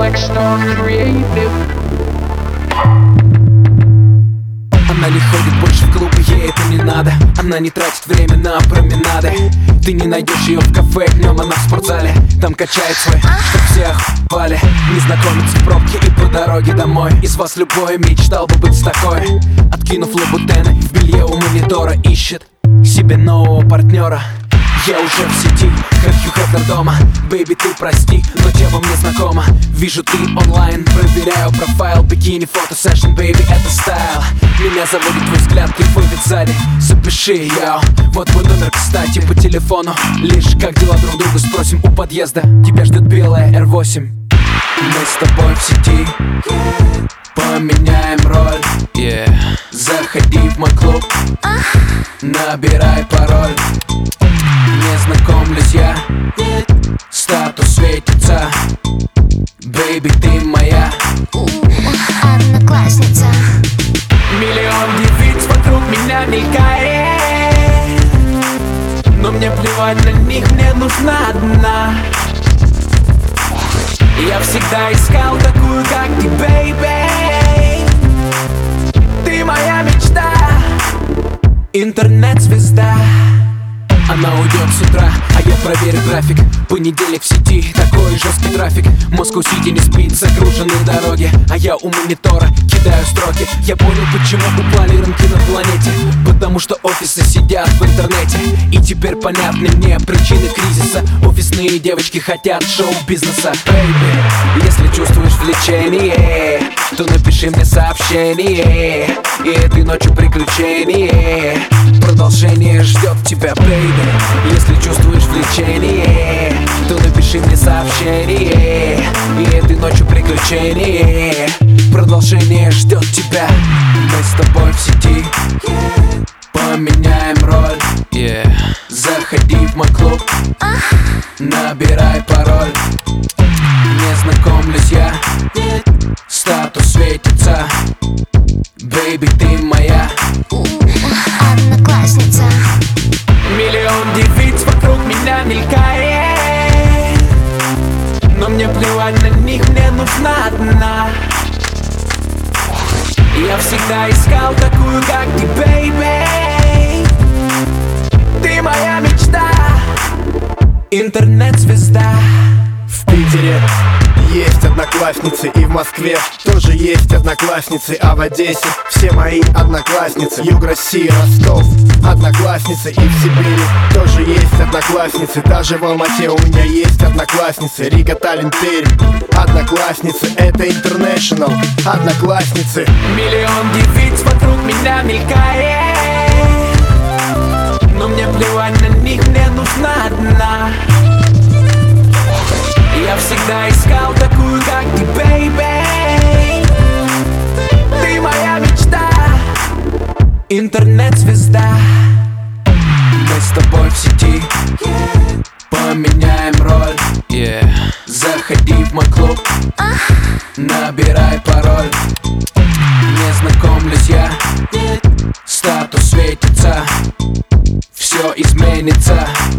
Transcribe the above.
Blackstar Creative. Она не ходит больше в клубы, ей это не надо. Она не тратит время на променады. Ты не найдешь ее в кафе, днем она в спортзале. Там качает свой, чтоб все охуевали. Незнакомец в пробке и по дороге домой. Из вас любой мечтал бы быть с такой. Откинув лабутены, в белье у монитора ищет себе нового партнера. Я уже в сети, как Хью Хефнер дома. Бэйби, ты прости, но тема мне знакома. Вижу, ты онлайн, проверяю профайл. Бикини, фото, сэшн, бэйби, это стайл. Меня заводит твой взгляд, кайфуй ведь сзади. Запиши, яу, вот мой номер, кстати, по телефону. Лишь как дела друг другу спросим у подъезда. Тебя ждет белая R8. Мы с тобой в сети, поменяем роль. Заходи в мой клуб, набирай пароль. Не знакомлюсь я, статус светится. Бэйби, ты моя одноклассница. Миллион девиц вокруг меня мелькает, но мне плевать на них, мне нужна одна. Я всегда искал такую, как ты, бэйби. Ты моя мечта, интернет-звезда. Она уйдет с утра, а я проверю график. Понедельник в сети, такой жесткий трафик. Москва-Сити не спит, загружены дороги. А я у монитора кидаю строки. Я понял, почему упали рынки на планете. Потому что офисы сидят в интернете. И теперь понятны мне причины кризиса. Офисные девочки хотят шоу-бизнеса. Бэйби, если чувствуешь влечение, то напиши мне сообщение. И этой ночью приключение. Продолжение ждет тебя, бэйби. Если чувствуешь влечение, то напиши мне сообщение. И этой ночью приключение. Продолжение ждет тебя. Мы с тобой в сети, поменяем роль. Заходи в мой клуб, набирай пароль. Не знакомлюсь я, статус светится. Бэйби, ты моя одноклассница. Миллион девиц вокруг меня мелькает, но мне плевать на них, мне нужна одна. Я всегда искал такую, как ты, бэйби. Ты моя мечта, интернет-звезда. В Питере есть одноклассницы, и в Москве тоже есть одноклассницы, а в Одессе все мои одноклассницы. Юг России, Ростов, одноклассницы, и в Сибири тоже есть одноклассницы. Даже в Алмате у меня есть одноклассницы. Рига, Таллин, Пермь, одноклассницы, это International, одноклассницы. Миллион девиц вокруг меня мелькает, но мне плевать на них, мне нужна одна. Я всегда искал такую, как ты, бэйби. Ты моя мечта, интернет-звезда. Мы с тобой в сети, поменяем роль. Заходи в мой клуб, набирай пароль. Не знакомлюсь я, статус светится. Все изменится.